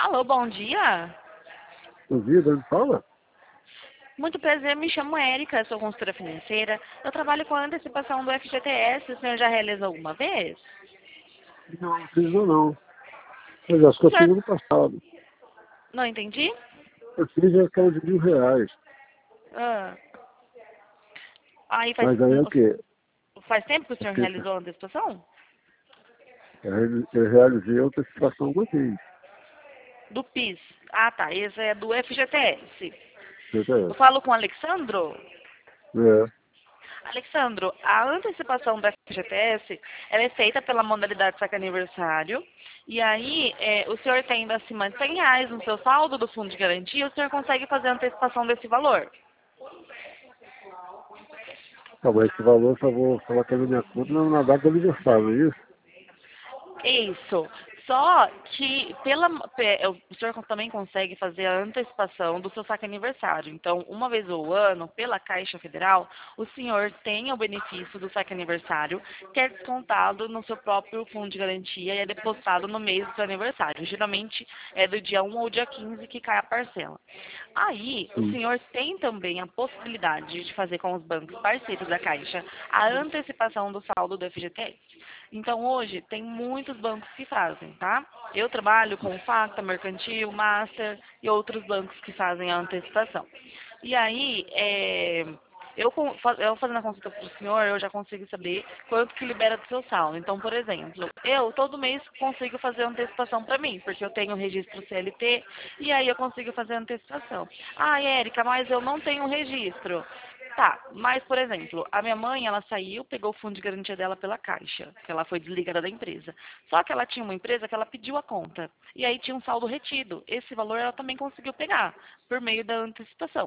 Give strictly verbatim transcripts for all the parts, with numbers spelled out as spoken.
Alô, bom dia. Bom dia, de onde fala? Muito prazer, me chamo Érica, sou consultora financeira. Eu trabalho com a antecipação do F G T S, o senhor já realizou alguma vez? Não, não fiz não. não. Mas acho que O eu fiz senhor... ano passado. Não entendi? Eu fiz aquela de mil reais. Ah. Aí faz, Mas aí é o quê? faz tempo que o É senhor porque realizou a antecipação? eu eu realizei a antecipação uma vez. Do PIS. Ah, tá. Esse é do F G T S. Eu C T S. falo com o Alexandro? É. Alexandro, a antecipação do F G T S, ela é feita pela modalidade saque aniversário. E aí, é, o senhor tendo acima de cem reais no seu saldo do fundo de garantia, o senhor consegue fazer a antecipação desse valor. Tá, mas esse valor eu só vou falar que é na minha conta na na data do aniversário, não é isso? Isso. Só que pela, pe- o senhor também consegue fazer a antecipação do seu saque aniversário. Então, uma vez ao ano, pela Caixa Federal, o senhor tem o benefício do saque aniversário, que é descontado no seu próprio fundo de garantia e é depositado no mês do seu aniversário. Geralmente é do dia um ao dia quinze que cai a parcela. Aí, o Sim. senhor tem também a possibilidade de fazer com os bancos parceiros da Caixa a antecipação do saldo do F G T S. Então, hoje, tem muitos bancos que fazem, tá? Eu trabalho com o Facta, Mercantil, Master e outros bancos que fazem a antecipação. E aí, é, eu, com- fa- eu fazendo a consulta para o senhor, eu já consigo saber quanto que libera do seu saldo. Então, por exemplo, eu todo mês consigo fazer antecipação para mim, porque eu tenho o registro C L T e aí eu consigo fazer antecipação. Ah, Érica, mas eu não tenho registro. Tá, mas, por exemplo, a minha mãe, ela saiu, pegou o fundo de garantia dela pela Caixa, que ela foi desligada da empresa. Só que ela tinha uma empresa que ela pediu a conta, e aí tinha um saldo retido. Esse valor ela também conseguiu pegar, por meio da antecipação.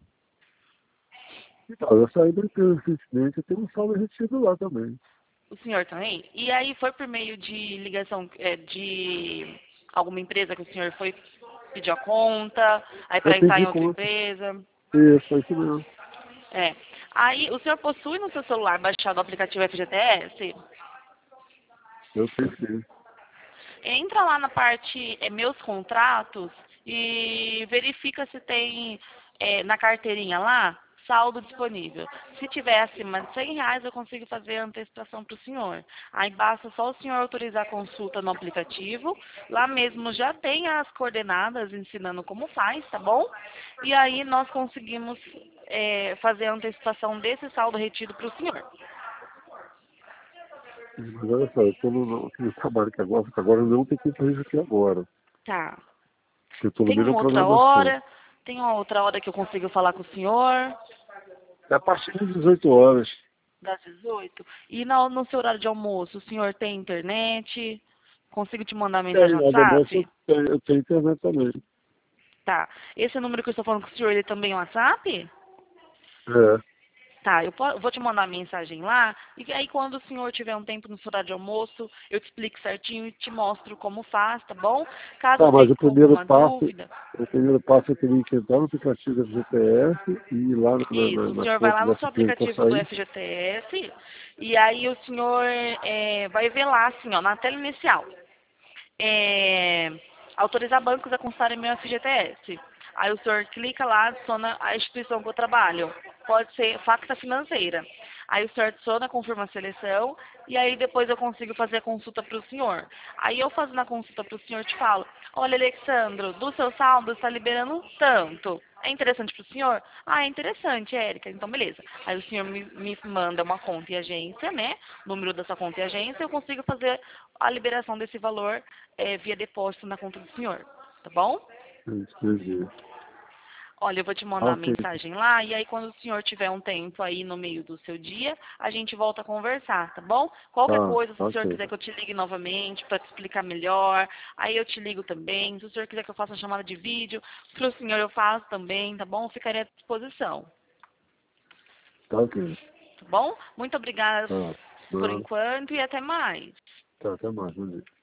Então, eu saí da empresa recentemente, eu tenho um saldo retido lá também. O senhor também? E aí foi por meio de ligação é, de alguma empresa que o senhor foi pedir a conta, aí Eu para entrar em pedi outra conta. empresa. Isso, é isso mesmo. É. Aí o senhor possui no seu celular baixado o aplicativo F G T S? Eu sei sim. Entra lá na parte é, meus contratos e verifica se tem é, na carteirinha lá saldo disponível. Se tiver acima de cem reais, eu consigo fazer a antecipação para o senhor. Aí basta só o senhor autorizar a consulta no aplicativo. Lá mesmo já tem as coordenadas ensinando como faz, tá bom? E aí nós conseguimos é, fazer a antecipação desse saldo retido para o senhor. Mas olha só, eu estou no, no, aqui no trabalho que agora, que agora eu não tenho tempo para isso aqui agora. Tá. Porque eu estou no Tem meio da uma outra programação. hora, tem uma outra hora que eu consigo falar com o senhor. É a partir das dezoito horas. Das dezoito. E no, no seu horário de almoço, o senhor tem internet? Consigo te mandar mensagem no Tem, a do almoço eu WhatsApp? tenho, eu tenho internet também. Tá. Esse número que eu estou falando com o senhor, ele também é WhatsApp? É. Tá, eu po- vou te mandar mensagem lá, e aí quando o senhor tiver um tempo no seu horário de almoço, eu te explico certinho e te mostro como faz, tá bom? Caso Tá, mas fique o com primeiro alguma passo, dúvida, o primeiro passo eu teria que entrar no aplicativo do G P S e ir lá na, na, isso, na o na senhor vai conta lá no dessa seu empresa que eu aplicativo do saí. F G T S, e aí o senhor é, vai ver lá, assim, ó, na tela inicial. É, autorizar bancos a constarem meu F G T S. Aí o senhor clica lá, adiciona a instituição que eu trabalho. Pode ser Facta Financeira. Aí o senhor adiciona, confirma a seleção e aí depois eu consigo fazer a consulta para o senhor. Aí eu fazendo a consulta para o senhor te falo, olha Alexandro, do seu saldo está liberando tanto. É interessante para o senhor? Ah, é interessante, Érica. Então, beleza. Aí o senhor me, me manda uma conta e agência, né? Número da sua conta e agência, eu consigo fazer a liberação desse valor é, via depósito na conta do senhor. Tá bom? Entendi. Olha, eu vou te Ah, mandar a ok. mensagem lá e aí quando o senhor tiver um tempo aí no meio do seu dia, a gente volta a conversar, tá bom? Qualquer Tá, coisa, se o senhor ok. quiser que eu te ligue novamente para te explicar melhor, aí eu te ligo também. Se o senhor quiser que eu faça uma chamada de vídeo, para o senhor eu faço também, tá bom? Eu ficarei à disposição, Tá, ok. tá bom? Muito obrigada Tá. por Não, enquanto e até mais. tá, até mais. Bom dia.